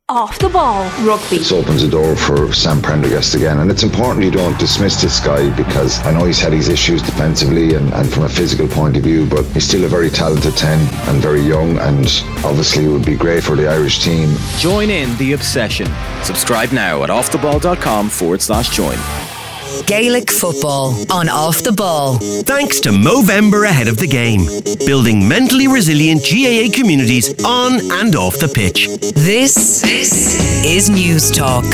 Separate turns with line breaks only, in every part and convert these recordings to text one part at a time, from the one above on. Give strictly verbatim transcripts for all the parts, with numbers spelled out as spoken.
Off the Ball Rugby.
This opens the door for Sam Prendergast again, and it's important you don't dismiss this guy, because I know he's had his issues defensively and, and from a physical point of view, but he's still a very talented ten and very young, and obviously it would be great for the Irish team.
Join in the obsession. Subscribe now at offtheball.com forward slash join.
Gaelic football on Off the Ball.
Thanks to Movember ahead of the game. Building mentally resilient G A A communities on and off the pitch.
This, this is News Talk.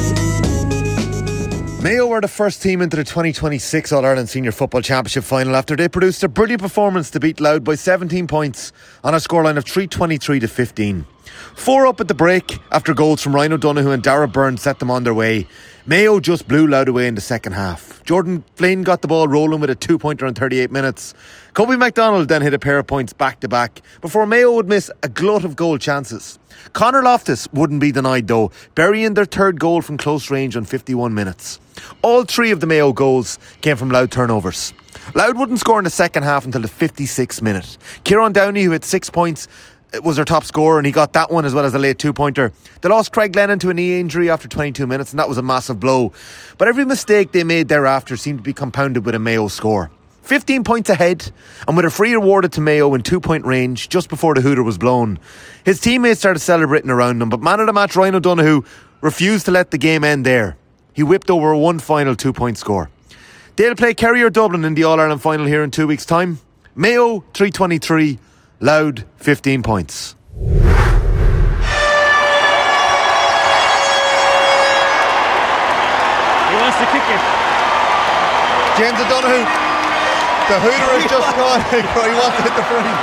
Mayo were the first team into the twenty twenty-six All-Ireland Senior Football Championship final after they produced a brilliant performance to beat Louth by seventeen points on a scoreline of three twenty-three to fifteen. Four up at the break after goals from Ryan O'Donoghue and Darragh Byrne set them on their way. Mayo just blew Louth away in the second half. Jordan Flynn got the ball rolling with a two-pointer in thirty-eight minutes. Kobe MacDonald then hit a pair of points back-to-back before Mayo would miss a glut of goal chances. Conor Loftus wouldn't be denied though, burying their third goal from close range on fifty-one minutes. All three of the Mayo goals came from Louth turnovers. Louth wouldn't score in the second half until the fifty-sixth minute. Kieran Downey, who had six points, was their top scorer, and he got that one as well as a late two-pointer. They lost Craig Lennon to a knee injury after twenty-two minutes, and that was a massive blow. But every mistake they made thereafter seemed to be compounded with a Mayo score. fifteen points ahead, and with a free awarded to Mayo in two-point range just before the hooter was blown. His teammates started celebrating around him, but man of the match Ryan O'Donoghue refused to let the game end there. He whipped over one final two-point score. They'll play Kerry or Dublin in the All-Ireland final here in two weeks' time. Mayo, three twenty-three. Louth, fifteen points.
He wants to kick it.
James O'Donoghue. The hooter has just gone. He wants to hit the free.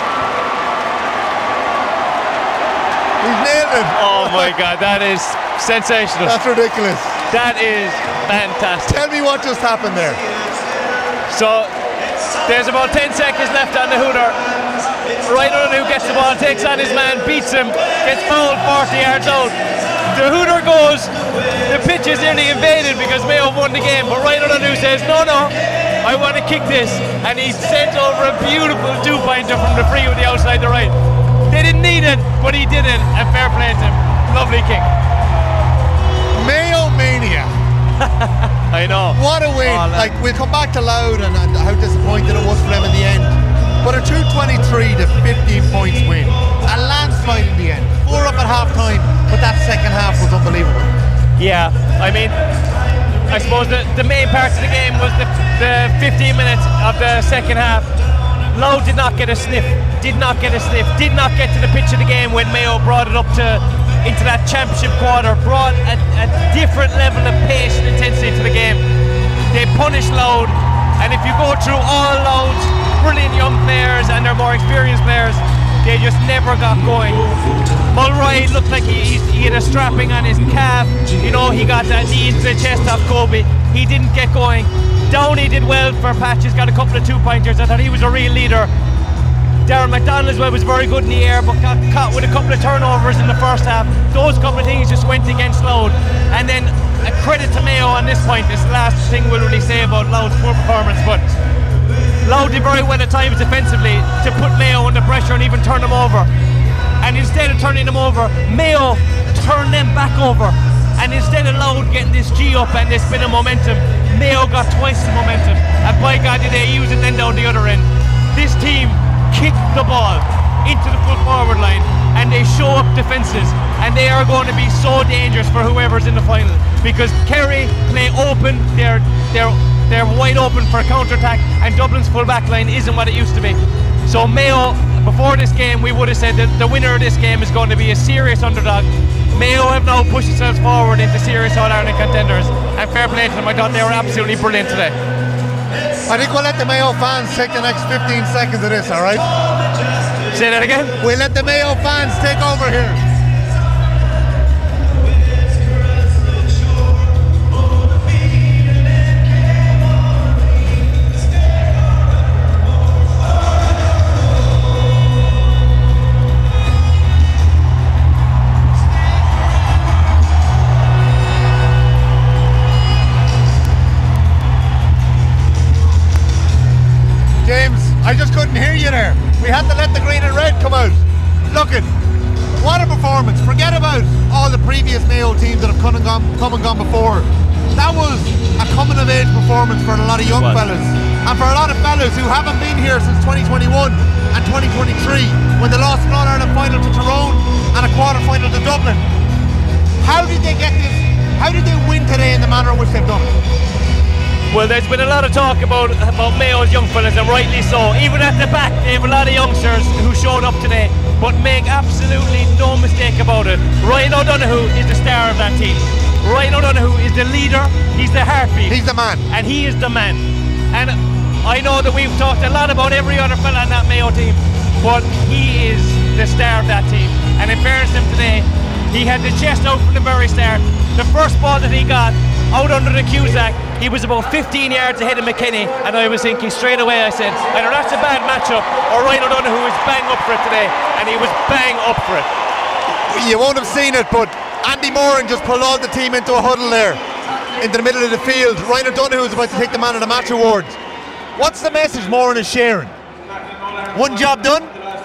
He's nailed it.
Oh my God, that is sensational.
That's ridiculous.
That is fantastic.
Tell me what just happened there.
So, there's about ten seconds left on the hooter. Ryan O'Donoghue gets the ball, takes on his man, beats him, gets fouled forty yards out. The hooter goes, the pitch is nearly invaded because Mayo won the game, but Ryan O'Donoghue says, no, no, I want to kick this. And he sent over a beautiful two-pointer from the free with the outside the right. They didn't need it, but he did it, and fair play to him. Lovely kick.
Mayo mania.
I know.
What a win. Oh, like, we'll come back to Louth and, and how disappointed it was for them in the end. But a two twenty-three to fifteen points win. A landslide in the end. Four up at half time, but that second half was unbelievable.
Yeah, I mean, I suppose the, the main part of the game was the, the fifteen minutes of the second half. Louth did not get a sniff, did not get a sniff, did not get to the pitch of the game when Mayo brought it up to into that championship quarter, brought a, a different level of pace and intensity to the game. They punished Louth, and if you go through all Louth's brilliant young players and their more experienced players, they just never got going. Mulroy looked like he, he had a strapping on his calf. You know, he got that knee into the chest of Kobe. He didn't get going. Downey did well for patches, got a couple of two-pointers. I thought he was a real leader. Darren MacDonald as well was very good in the air, but got caught with a couple of turnovers in the first half. Those couple of things just went against Louth. And then a credit to Mayo on this point. This last thing we'll really say about Louth's poor performance, but Louth did very well at times defensively to put Mayo under pressure and even turn them over. And instead of turning them over, Mayo turned them back over. And instead of Louth getting this G up and this bit of momentum, Mayo got twice the momentum. And by God did they use it then down the other end. This team kicked the ball into the full forward line and they show up defences, and they are going to be so dangerous for whoever's in the final, because Kerry play open, they're they're they're wide open for a counter-attack, and Dublin's full back line isn't what it used to be. So Mayo, before this game, we would have said that the winner of this game is going to be a serious underdog. Mayo have now pushed themselves forward into serious All-Ireland contenders, and fair play to them. I thought they were absolutely brilliant today.
I think we'll let the Mayo fans take the next fifteen seconds of this, alright?
Say that again?
We'll let the Mayo fans take over here. James, I just couldn't hear you there. We had to let the green and red come out. Look it, what a performance. Forget about all previous Mayo teams that have come and gone, come and gone before, that was a coming of age performance for a lot of young fellas, and for a lot of fellas who haven't been here since twenty twenty-one and twenty twenty-three, when they lost an All-Ireland final to Tyrone and a quarter final to Dublin. How did they get this? How did they win today in the manner in which they've done it?
Well, there's been a lot of talk about about Mayo's young fellas, and rightly so. Even at the back, they have a lot of youngsters who showed up today. But make absolutely no mistake about it, Ryan O'Donoghue is the star of that team. Ryan O'Donoghue is the leader, he's the heartbeat.
He's the man.
And he is the man. And I know that we've talked a lot about every other fella on that Mayo team, but he is the star of that team. And in fairness to him today, he had the chest out from the very start. The first ball that he got out under the Cusack, he was about fifteen yards ahead of McKinney, and I was thinking straight away, I said, either that's a bad matchup or Ryan O'Donoghue is bang up for it today, and he was bang up for it.
You won't have seen it, but Andy Moran just pulled all the team into a huddle there into the middle of the field. Ryan O'Donoghue is about to take the Man of the Match award. What's the message Moran is sharing? One job done?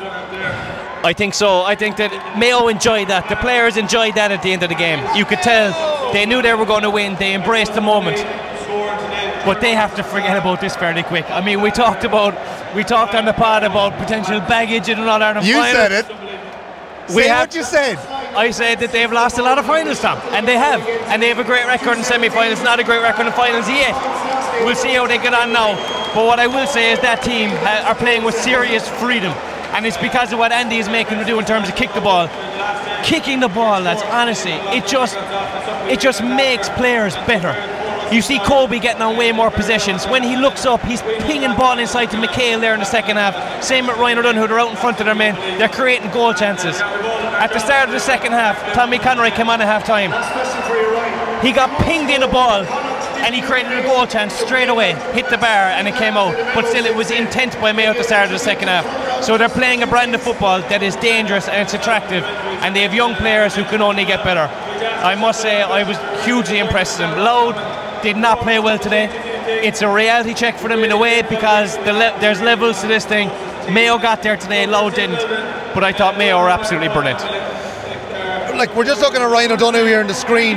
I think so. I think that Mayo enjoyed that. The players enjoyed that at the end of the game. You could tell they knew they were going to win. They embraced the moment. But they have to forget about this fairly quick. I mean, we talked about, we talked on the pod about potential baggage in an All-Ireland
You
final.
said it.
We
Say
have,
what you said.
I said that they've lost a lot of finals, Tom, and they have. And they have a great record in semi-finals, not a great record in finals yet. We'll see how they get on now. But what I will say is that team ha- are playing with serious freedom. And it's because of what Andy is making them do in terms of kick the ball. Kicking the ball, lads, honestly, it just it just makes players better. You see Kobe getting on way more possessions. When he looks up, he's pinging ball inside to McHale there in the second half. Same with Ryan O'Donoghue, they're out in front of their men. They're creating goal chances. At the start of the second half, Tommy Conroy came on at half time. He got pinged in a ball and he created a goal chance straight away, hit the bar and it came out. But still, it was intent by Mayo at the start of the second half. So they're playing a brand of football that is dangerous and it's attractive, and they have young players who can only get better. I must say, I was hugely impressed with them. Loud did not play well today. It's a reality check for them in a way, because the le- there's levels to this thing. Mayo got there today, Loud didn't. But I thought Mayo were absolutely brilliant.
Like, we're just looking at Ryan O'Donoghue here on the screen.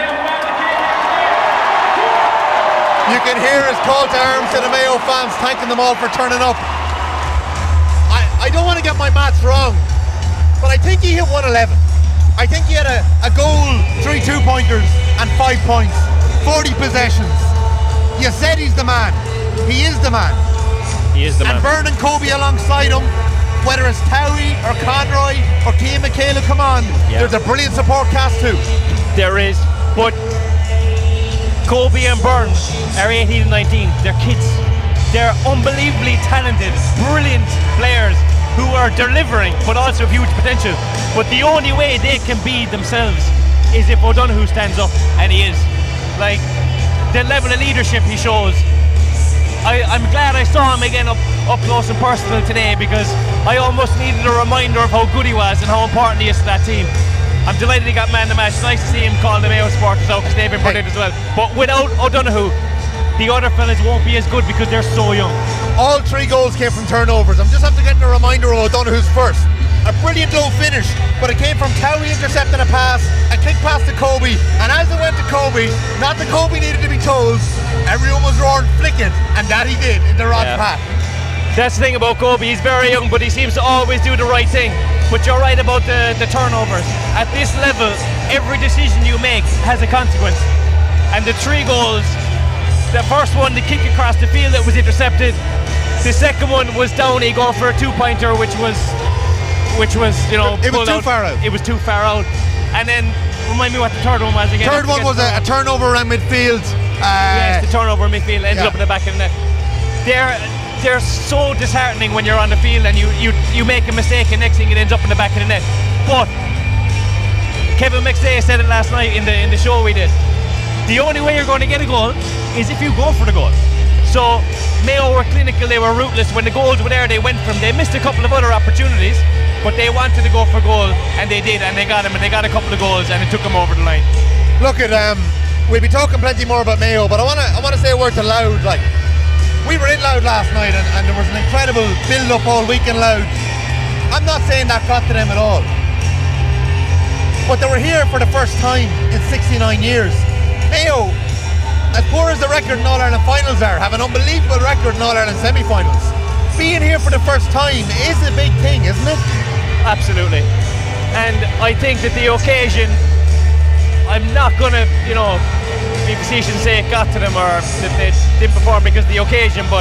You can hear his call to arms to the Mayo fans, thanking them all for turning up. I, I don't want to get my maths wrong, but I think he hit one eleven. I think he had a, a goal, three two-pointers and five points, forty possessions. You said he's the man. He is the man.
He is the
and
man.
Vernon Kobe alongside him, whether it's Towie or Conroy or Cian McHale who come on,
yeah.
There's a brilliant support cast too.
There is, but Kobe and Burns are eighteen and nineteen. They're kids. They're unbelievably talented, brilliant players who are delivering, but also have huge potential. But the only way they can be themselves is if O'Donoghue stands up, and he is. Like, the level of leadership he shows. I, I'm glad I saw him again up, up close and personal today, because I almost needed a reminder of how good he was and how important he is to that team. I'm delighted he got man of the match. It's nice to see him call the Mayo supporters out, because they've been brilliant as well. But without O'Donoghue, the other fellas won't be as good because they're so young.
All three goals came from turnovers. I'm just after getting a reminder of O'Donoghue's first. A brilliant low finish, but it came from Towie intercepting a pass, a kick pass to Kobe, and as it went to Kobe, not that Kobe needed to be told, everyone was roaring flick it, and that he did in the Rod's
Yeah.
path.
That's the thing about Kobe, he's very young, but he seems to always do the right thing. But you're right about the, the turnovers. At this level, every decision you make has a consequence. And the three goals, the first one, the kick across the field that was intercepted. The second one was Downey going for a two-pointer, which was, which was, you know,
It was
pulled
too
out.
far out.
It was too far out. And then, remind me what the third one was again.
Third one was a, a turnover around midfield. Uh,
Yes, the turnover in midfield ended
yeah.
up in the back of the net. They're they're so disheartening when you're on the field and you, you, you make a mistake and next thing it ends up in the back of the net. But Kevin McStay said it last night in the in the show we did. The only way you're going to get a goal is if you go for the goal. So Mayo were clinical, they were ruthless. When the goals were there, they went for them. They missed a couple of other opportunities, but they wanted to go for goal, and they did, and they got them, and they got a couple of goals, and it took them over the line.
Look at um, we'll be talking plenty more about Mayo, but I want to I want to say a word to Loud. Like, we were in Loud last night, and, and there was an incredible build-up all week in Loud. I'm not saying that got to them at all. but they were here for the first time in sixty-nine years. Mayo, as poor as the record in All-Ireland finals are, have an unbelievable record in All-Ireland semi-finals. Being here for the first time is a big thing, isn't it?
Absolutely. And I think that the occasion, I'm not going to, you know, be facetious and say it got to them or that they didn't perform because of the occasion, but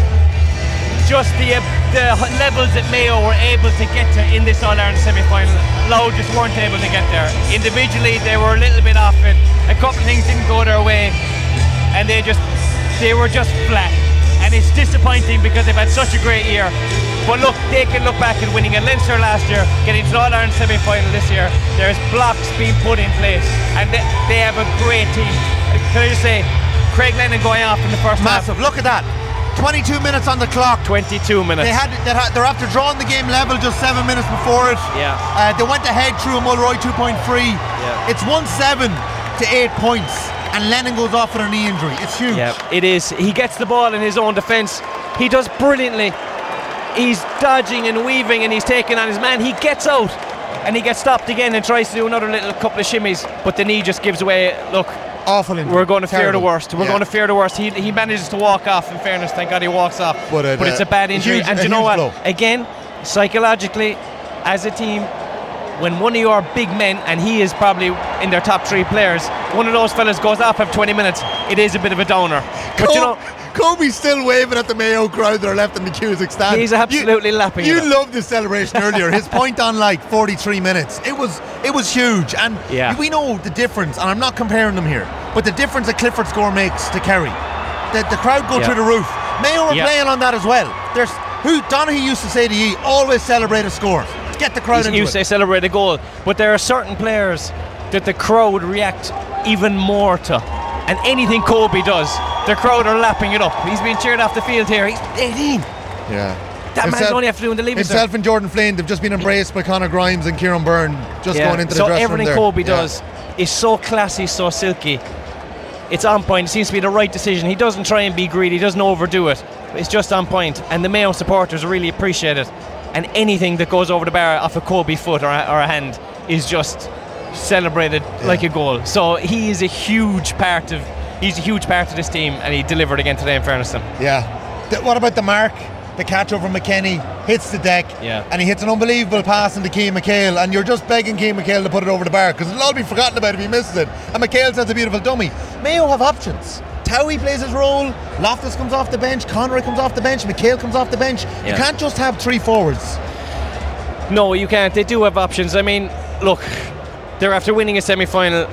just the, uh, the levels that Mayo were able to get to in this All-Ireland semi-final, Louth just weren't able to get there. Individually, they were a little bit off it. A couple of things didn't go their way, and they just, they were just flat. And it's disappointing because they've had such a great year. But look, they can look back at winning in Leinster last year, getting to the All-Ireland semi-final this year. There's blocks being put in place, and they, they have a great team. Can I just say, Craig Lennon going off in the first
Massive.
half.
Look at that. twenty-two minutes on the clock.
twenty-two minutes.
They had, they had, they're after drawing the game level just seven minutes before it.
Yeah.
Uh, they went ahead through a Mulroy two point three.
Yeah.
It's one seven to eight points. And Lennon goes off with a knee injury. It's huge.
Yeah, it is. He gets the ball in his own defence. He does brilliantly. He's dodging and weaving and he's taking on his man. He gets out and he gets stopped again and tries to do another little couple of shimmies, but the knee just gives away. Look,
awful injury.
We're going to
Terrible.
fear the worst. We're
yeah.
going to fear the worst. He he manages to walk off. In fairness, thank God he walks off.
But, uh,
but it's a bad injury.
A huge,
and
a
you know what?
blow.
Again, psychologically, as a team, when one of your big men, and he is probably in their top three players, one of those fellas goes off after twenty minutes, it is a bit of a downer. But
Col-
you know,
Kobe's still waving at the Mayo crowd that are left in McCusick stand.
he's absolutely
you,
lapping
You
it up.
loved this celebration earlier. His point on like forty-three minutes. It was it was huge, and
Yeah.
we know the difference. And I'm not comparing them here, but the difference that Clifford's score makes to Kerry. The, the crowd go
Yeah.
through the roof. Mayo are
Yeah.
playing on that as well. There's who Donaghy used to say to ye, always celebrate a score. Get the crowd
He's
into
used
it.
to celebrate a goal, but there are certain players that the crowd react even more to, and anything Kobe does, the crowd are lapping it up. He's being cheered off the field here. He's eighteen.
Yeah.
That man's
Himself-
only after doing the leaving cert.
Himself and Jordan Flynn, they've just been embraced by Conor Grimes and Kieran Byrne, just
Yeah.
going into the
so
dressing room
everything
there.
Kobe
Yeah.
does is so classy, so silky. It's on point. It seems to be the right decision. He doesn't try and be greedy. He doesn't overdo it. It's just on point. And the Mayo supporters really appreciate it. And anything that goes over the bar off a Kobe foot or a, or a hand is just celebrated
Yeah.
like a goal. So he is a huge part of. He's a huge part of this team, and he delivered again today. In fairness to him.
Yeah. Th- what about the mark? The catch over McKenny hits the deck,
Yeah.
and he hits an unbelievable pass into Keane McHale, and you're just begging Keane McHale to put it over the bar because it'll all be forgotten about if he misses it. And McHale sends a beautiful dummy. Mayo have options. Towie plays his role. Loftus comes off the bench. Conroy comes off the bench. McHale comes off the bench. You
Yeah.
can't just have three forwards.
No, you can't. They do have options. I mean, look, they're after winning a semi-final.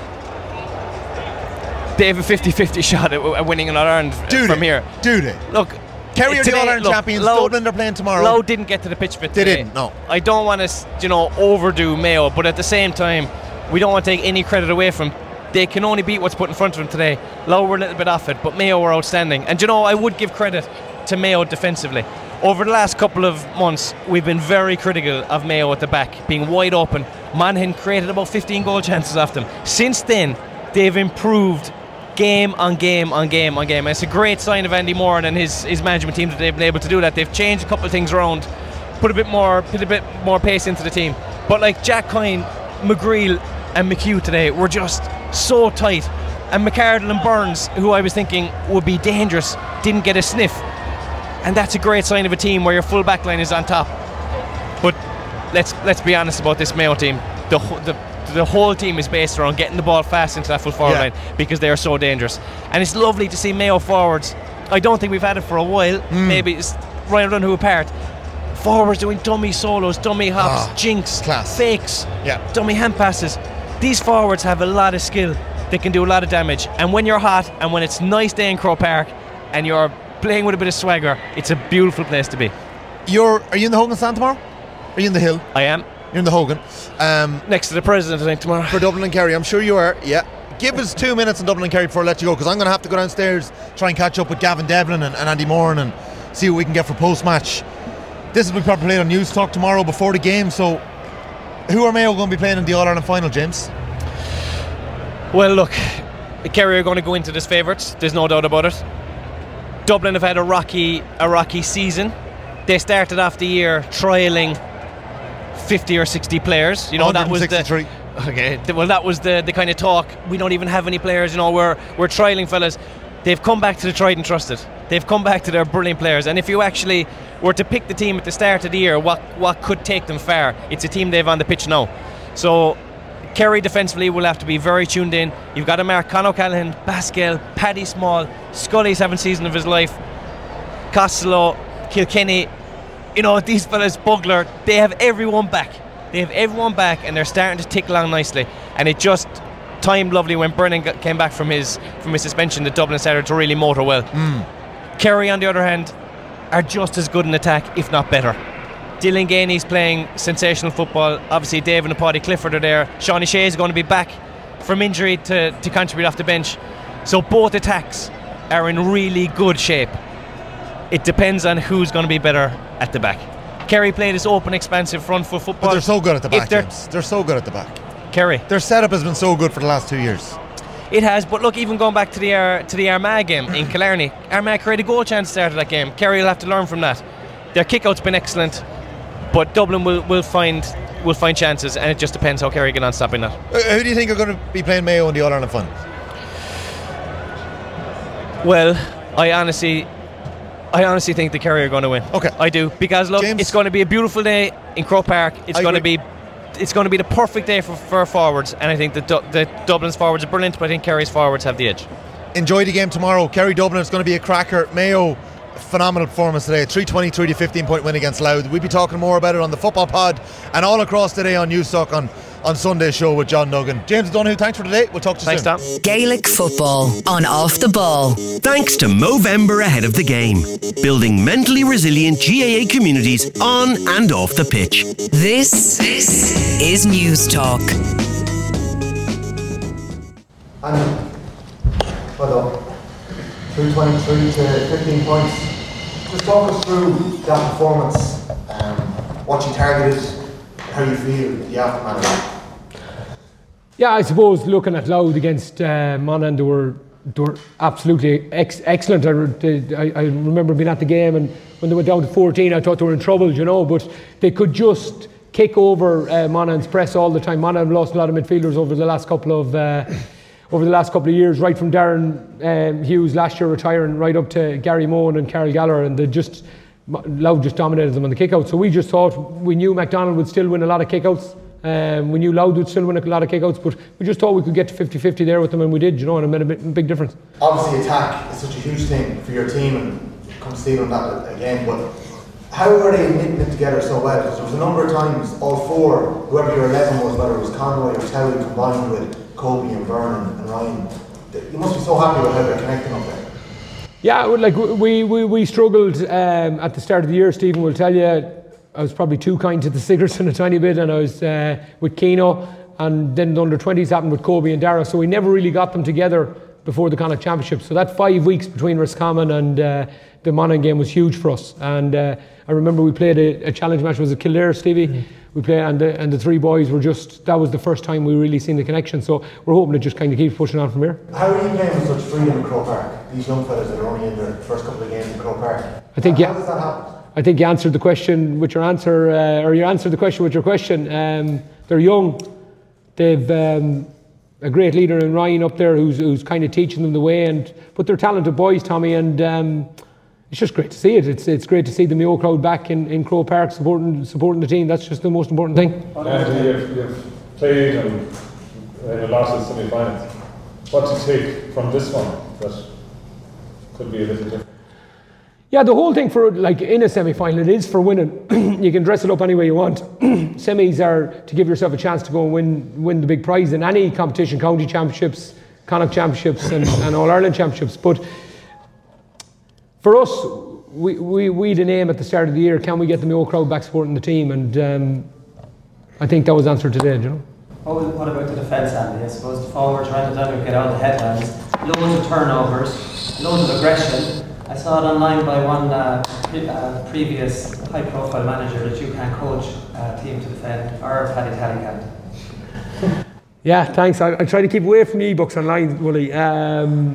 They have a fifty-fifty shot at, at winning an All-Ireland
Do
from
they?
here.
Do they?
Look,
Kerry are the
today-
All-Ireland
look,
champions.
Louth-
Dublin are playing tomorrow.
Louth didn't get to the pitch fit
They
today.
didn't, no.
I don't want to, you know, overdo Mayo, but at the same time, we don't want to take any credit away from. They can only beat what's put in front of them today. Louth were a little bit off it, but Mayo were outstanding. And you know, I would give credit to Mayo defensively. Over the last couple of months, we've been very critical of Mayo at the back, being wide open. Monaghan created about fifteen goal chances off them. Since then, they've improved game on game on game on game. And it's a great sign of Andy Moore and his, his management team that they've been able to do that. They've changed a couple of things around, put a bit more, put a bit more pace into the team. But like Jack Coyne, McGreal, and McHugh today were just so tight. And McArdle and Burns, who I was thinking would be dangerous, didn't get a sniff. And that's a great sign of a team where your full back line is on top. But let's let's be honest about this Mayo team. The wh- the the whole team is based around getting the ball fast into that full forward
Yeah.
line because they are so dangerous. And it's lovely to see Mayo forwards. I don't think we've had it for a while.
Mm.
Maybe it's Ryan Runhu apart. Forwards doing dummy solos, dummy hops,
Ah,
jinks,
class.
fakes,
Yeah.
dummy hand passes. These forwards have a lot of skill. They can do a lot of damage. And when you're hot and when it's nice day in Croke Park and you're playing with a bit of swagger, it's a beautiful place to be.
You're are you in the Hogan stand tomorrow? Are you in the Hill?
I am.
You're in the Hogan. Um,
Next to the president, I think, tomorrow.
for Dublin and Kerry, I'm sure you are. Yeah. Give us two minutes in Dublin and Kerry before I let you go, because I'm going to have to go downstairs, try and catch up with Gavin Devlin and, and Andy Moran and see what we can get for post-match. This will be probably played on News Talk tomorrow before the game. So, who are Mayo going to be playing in the All-Ireland final, James?
Well, look, Kerry are going to go into this favourites. There's no doubt about it. Dublin have had a rocky, a rocky season. They started off the year trialling fifty or sixty players. You know, that was the
one hundred sixty-three.
Okay, well that was the, the kind of talk. We don't even have any players, you know, we're, we're trialling fellas. They've come back to the tried and trusted. They've come back to their brilliant players. And if you actually were to pick the team at the start of the year, what, what could take them far, it's a team they've on the pitch now. So Kerry defensively will have to be very tuned in. You've got to mark Con O'Callaghan, Pascal, Paddy Small, Scully's having a season of his life, Costello, Kilkenny, you know, these fellas, Bugler, they have everyone back. They have everyone back and they're starting to tick along nicely. And it just timed lovely when Brennan got, came back from his from his suspension that Dublin started to really motor well. Mm. Kerry, on the other hand, are just as good in attack, if not better. Dylan Gainey's playing sensational football. Obviously, David and Paddy Clifford are there. Sean Shea is going to be back from injury to, to contribute off the bench. So both attacks are in really good shape. It depends on who's going to be better at the back. Kerry play this open, expansive front foot football.
But they're so good at the back,
they're,
James. They're so good at the back.
Kerry.
Their setup has been so good for the last two years.
It has, but look, even going back to the Ar- to the Armagh game in Killarney, Armagh created a goal chance to start of that game. Kerry will have to learn from that. Their kick-out's been excellent, but Dublin will, will find will find chances, and it just depends how Kerry get on stopping that.
Uh, who do you think are going to be playing Mayo in the All-Ireland final?
Well, I honestly... I honestly think the Kerry are going to win.
Okay,
I do, because look,
James,
it's going to be a beautiful day in Croke Park. It's
I
going
agree.
to be, it's going to be the perfect day for, for forwards, and I think the, Du- the Dublin's forwards are brilliant, but I think Kerry's forwards have the edge.
Enjoy the game tomorrow. Kerry Dublin, it's going to be a cracker. Mayo, phenomenal performance today. three twenty-three to fifteen point win against Louth. We'll be talking more about it on the Football Pod and all across today on Newstalk on on Sunday's show with John Duggan. James Donoghue, thanks for today. We'll talk to you
thanks,
soon.
Tom.
Gaelic football on Off the Ball.
Thanks to Movember ahead of the game, building mentally resilient G A A communities on and off the pitch.
This, this is Newstalk.
And well done. three twenty-three to fifteen points. Just talk us through that performance, um, what you targeted, how you feel the aftermath of that.
Yeah, I suppose looking at Louth against uh, Monaghan, they were, they were absolutely ex- excellent. I, I, I remember being at the game, and when they went down to fourteen, I thought they were in trouble, you know, but they could just kick over uh, Monaghan's press all the time. Monaghan lost a lot of midfielders over the last couple of uh, over the last couple of years, right from Darren um, Hughes last year retiring, right up to Gary Mohan and Carol Gallagher, and they just Louth just dominated them on the kick-out. So we just thought, we knew MacDonald would still win a lot of kick-outs. Um, we knew Louth would still win a lot of kick-outs, but we just thought we could get to fifty-fifty there with them, and we did, you know, and it made a big, big difference.
Obviously attack is such a huge thing for your team, and come steal on that again, but how are they knitting it together so well? Because there was a number of times all four, whoever your eleven was, whether it was Conroy or Towie combined with Kobe and Vernon and Ryan, you must be so happy with how they're connecting up there.
Yeah, like we we, we struggled um, at the start of the year. Stephen will tell you, I was probably too kind to the Sigerson a tiny bit, and I was uh, with Keano, and then the under twenties happened with Kobe and Dara, so we never really got them together before the Connacht Championship. So that five weeks between Roscommon and uh, the Monaghan game was huge for us. And uh, I remember we played a, a challenge match. Was it Kildare, Stevie? Mm. We played, and the, and the three boys were just, that was the first time we really seen the connection. So we're hoping it just kind of keeps pushing on from here.
How are you playing with such freedom in Croke Park? These young fellas that are only in their first couple of games in Croke Park.
I think,
how,
yeah.
How does that happen?
I think you answered the question with your answer, uh, or you answered the question with your question. Um, they're young. They've um, a great leader in Ryan up there who's who's kind of teaching them the way. And but they're talented boys, Tommy, and um, it's just great to see it. It's it's great to see the Mayo crowd back in, in Croke Park supporting supporting the team. That's just the most important thing.
And you've, you've played and uh, lost in semi-finals. What do you take from this one that could be a little different?
Yeah, the whole thing for, like, in a semi-final, it is for winning. You can dress it up any way you want. Semis are to give yourself a chance to go and win win the big prize in any competition, county championships, Connacht championships and, and All-Ireland championships. But for us, we, we, we had an aim at the start of the year, can we get the Mayo crowd back supporting the team? And um, I think that was answered today, you know.
Oh, what about the defence, Andy? I suppose the forwards trying to get out of the headlines. Loads of turnovers, loads of aggression. I saw it online by one uh, pre- uh, previous high-profile manager that you can't coach a team to defend, or Paddy Tally can't.
Yeah, thanks. I, I try to keep away from the e-books online, Willie. Um,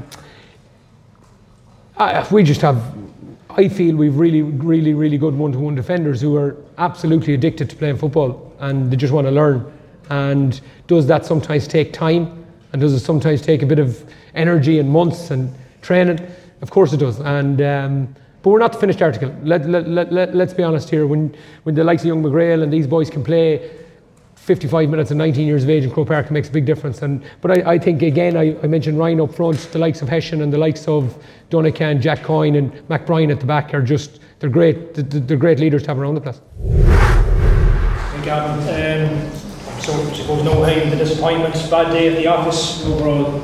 I, we just have, I feel we've really, really, really good one-to-one defenders who are absolutely addicted to playing football, and they just want to learn. And does that sometimes take time? And does it sometimes take a bit of energy and months and training? Of course it does. And um, but we're not the finished article. Let, let, let, let, let's be honest here. When when the likes of young McGrail and these boys can play fifty-five minutes and nineteen years of age in Croke Park, it makes a big difference. And but I, I think again I, I mentioned Ryan up front, the likes of Hessian and the likes of Dunican, Jack Coyne and Mac Bryan at the back are just they're great. They're great leaders to have around the place.
Hey Gavin, um, so I suppose no hiding the disappointments. Bad day at the office overall.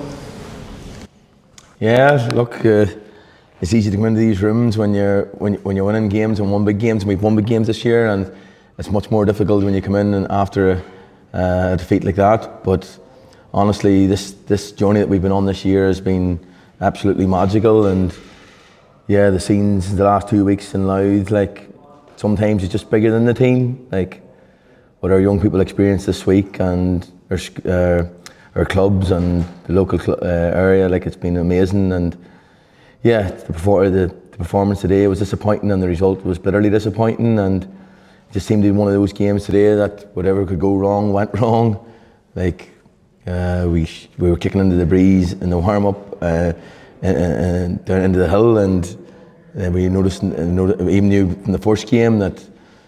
Yeah, look, uh, it's easy to come into these rooms when you're when when you're winning games and won big games. And we've won big games this year, and it's much more difficult when you come in and after a, uh, a defeat like that. But honestly, this this journey that we've been on this year has been absolutely magical. And yeah, the scenes the last two weeks in Louth, like sometimes it's just bigger than the team. Like what our young people experienced this week and our uh, our clubs and the local cl- uh, area, like it's been amazing. And yeah, the, perfor- the, the performance today was disappointing, and the result was bitterly disappointing. And it just seemed to be one of those games today that whatever could go wrong went wrong. Like uh, we sh- we were kicking into the breeze in the warm up uh, and, and down into the hill, and uh, we noticed, uh, noticed even knew from the first game that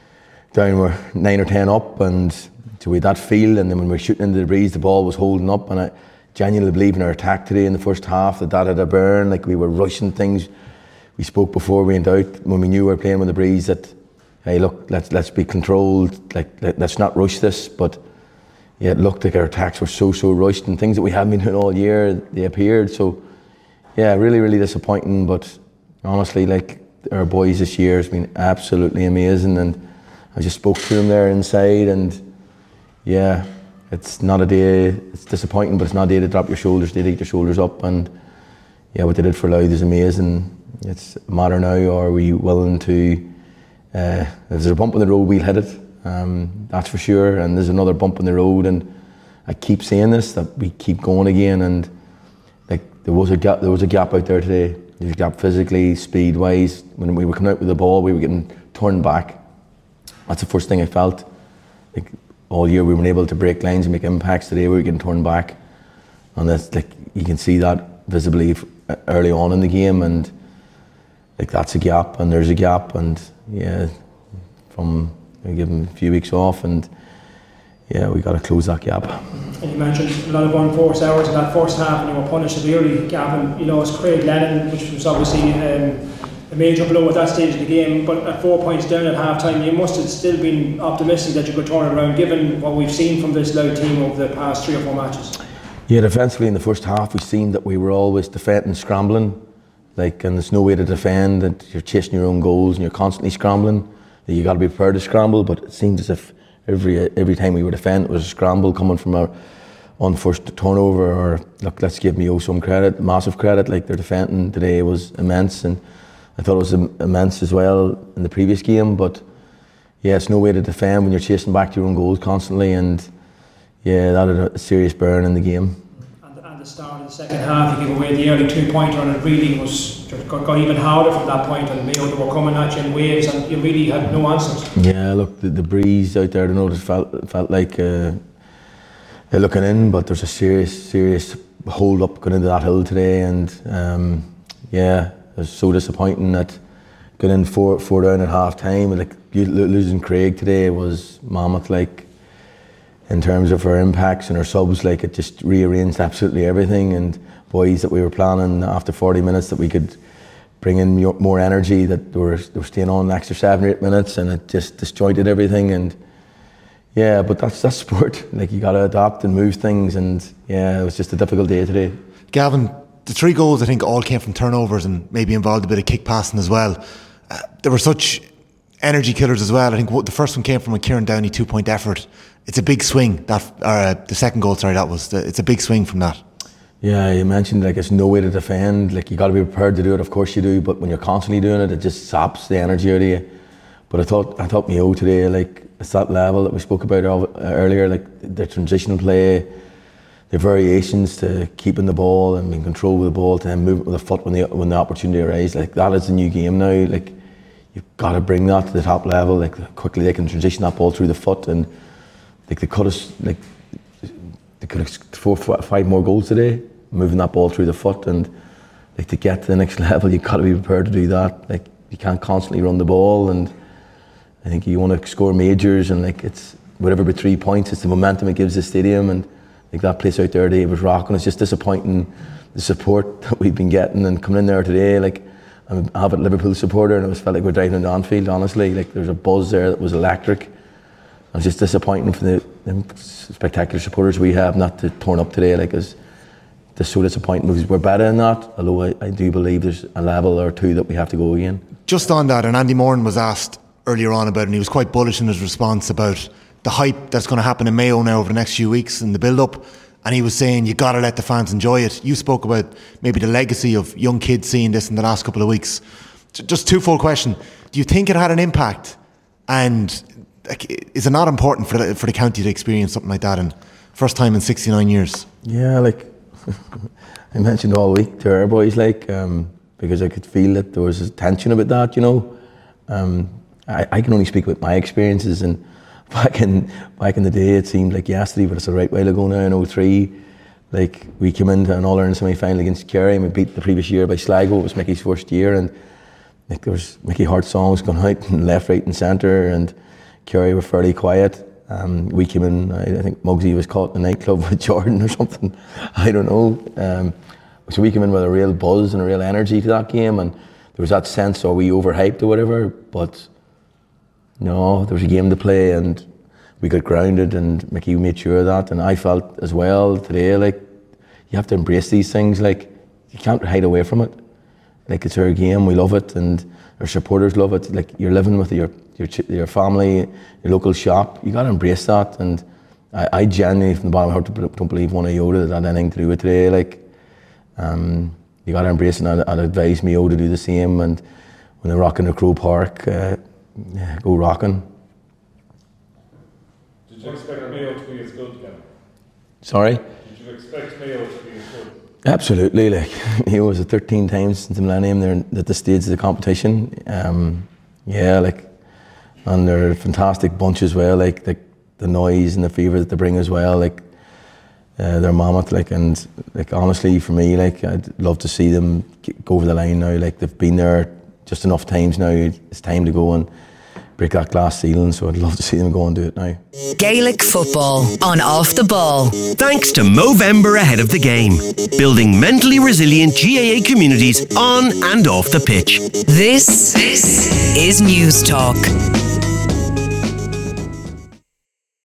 down were nine or ten up, and so we had that feel. And then when we were shooting into the breeze, the ball was holding up, and I genuinely believe in our attack today in the first half that that had a burn. Like we were rushing things. We spoke before we went out when we knew we were playing with the breeze that, hey, look, let's let's be controlled. Like let, let's not rush this. But yeah, it looked like our attacks were so so rushed, and things that we haven't been doing all year, they appeared. So yeah, really really disappointing. But honestly, like our boys this year has been absolutely amazing, and I just spoke to them there inside, and yeah, it's not a day. It's disappointing, but it's not a day to drop your shoulders. They take your shoulders up, and yeah, what they did for Louth is amazing. It's a matter now: are we willing to? Uh, if there's a bump in the road, we'll hit it. Um, that's for sure. And there's another bump in the road, and I keep saying this, that we keep going again. And like there was a gap, there was a gap out there today. There's a gap physically, speed wise. When we were coming out with the ball, we were getting turned back. That's the first thing I felt. Like all year, we weren't able to break lines and make impacts. Today, we were getting turned back, and that's like you can see that visibly early on in the game. And like that's a gap, and there's a gap, and yeah, from we give them a few weeks off, and yeah, we got to close that gap.
And you mentioned a lot of unforced hours in that first half, and you were punished severely, Gavin. You know, it's Craig Lennon, which was obviously um, a major blow at that stage of the game. But at four points down at half time, you must have still been optimistic that you could turn it around, given what we've seen from this Louth team over the past three or four matches.
Yeah, defensively in the first half, we seen that we were always defending, scrambling. Like, and there's no way to defend that you're chasing your own goals and you're constantly scrambling. That you got to be prepared to scramble. But it seems as if every every time we were defending, it was a scramble coming from our on first turnover. Or look, let's give Mayo some credit, massive credit. Like their defending today was immense, and I thought it was immense as well in the previous game. But yeah, it's no way to defend when you're chasing back to your own goals constantly. And yeah, that had a serious burn in the game.
The start of the second half, you gave away the early two-pointer, and it really was got, got even harder from that point. And Mayo, they were coming at you in waves, and you really had no answers.
Yeah, look, the, the breeze out there, I don't know, it felt felt like uh, looking in, but there's a serious, serious hold up going into that hill today, and um, yeah, it was so disappointing that going in four four down at half time, and like losing Craig today was mammoth. Like, in terms of our impacts and our subs, like it just rearranged absolutely everything. And boys that we were planning after forty minutes that we could bring in more energy, that they were, they were staying on an extra seven or eight minutes, and it just disjointed everything. And yeah, but that's that's sport. Like you got to adapt and move things. And yeah, it was just a difficult day today.
Gavin, the three goals I think all came from turnovers and maybe involved a bit of kick passing as well. Uh, there were such energy killers as well. I think what, the first one came from a Kieran Downey two-point effort. It's a big swing. That or uh, the second goal, sorry, that was. The, it's a big swing from that.
Yeah, you mentioned like it's no way to defend. Like you got to be prepared to do it. Of course you do. But when you're constantly doing it, it just saps the energy out of you. But I thought I thought Mayo today, like it's that level that we spoke about earlier. Like the transitional play, the variations to keeping the ball and being control with the ball, to then move it with the foot when the when the opportunity arises. Like that is the new game now. Like you've got to bring that to the top level. Like quickly they can transition that ball through the foot, and like they cut us, like they could have four, five more goals today, moving that ball through the foot, and like to get to the next level, you've got to be prepared to do that. Like you can't constantly run the ball, and I think you want to score majors, and like it's whatever but three points. It's the momentum it gives the stadium, and like that place out there today was rocking. It's just disappointing the support that we've been getting, and coming in there today, like I'm a avid Liverpool supporter, and it was felt like we're driving into Anfield. Honestly, like there's a buzz there that was electric. It was just disappointing for the, the spectacular supporters we have not to turn up today. Like it's just so disappointing because we're better than that. Although I, I do believe there's a level or two that we have to go again.
Just on that, and Andy Moran was asked earlier on about it, and he was quite bullish in his response about the hype that's going to happen in Mayo now over the next few weeks and the build-up. And he was saying you got to let the fans enjoy it. You spoke about maybe the legacy of young kids seeing this in the last couple of weeks. Just twofold question: do you think it had an impact? And like, is it not important for the, for the county to experience something like that in first time in sixty-nine years?
Yeah, like I mentioned all week to our boys, like um, because I could feel that there was a tension about that. You know, um, I, I can only speak about my experiences, and back in back in the day, it seemed like yesterday, but it's a right while ago now. In oh three, like we came into an All-Ireland semi-final against Kerry, and we beat the previous year by Sligo. It was Mickey's first year, and like there was Mickey Hart songs going out and left, right, and centre, and Kerry were fairly quiet. Um, we came in, I, I think Muggsy was caught in a nightclub with Jordan or something. I don't know. Um, so we came in with a real buzz and a real energy to that game, and there was that sense, are we overhyped or whatever? But no, there was a game to play, and we got grounded, and Mickey made sure of that. And I felt as well today, like you have to embrace these things. Like you can't hide away from it. Like it's our game, we love it, and our supporters love it. Like you're living with your your your family, your local shop. You got to embrace that. And I, I genuinely, from the bottom of my heart, don't believe one iota that had anything to do with today. Like um, you got to embrace it, and I'd, I'd advise Mayo to do the same. And when they're rocking the Crow Park, uh, yeah, go rocking.
Did you expect Mayo to be as good again?
Sorry?
Did you expect Mayo to be as good?
Absolutely. Like Mayo was it thirteen times since the millennium they're at the stage of the competition. Um, yeah, like, and they're a fantastic bunch as well. Like the the noise and the fever that they bring as well. Like uh, they're mammoth. Like and like honestly, for me, like I'd love to see them go over the line now. Like they've been there just enough times now. It's time to go and break that glass ceiling, so I'd love to see them go and do it now.
Gaelic football on Off the Ball.
Thanks to Movember ahead of the game. Building mentally resilient G A A communities on and off the pitch.
This is News Talk.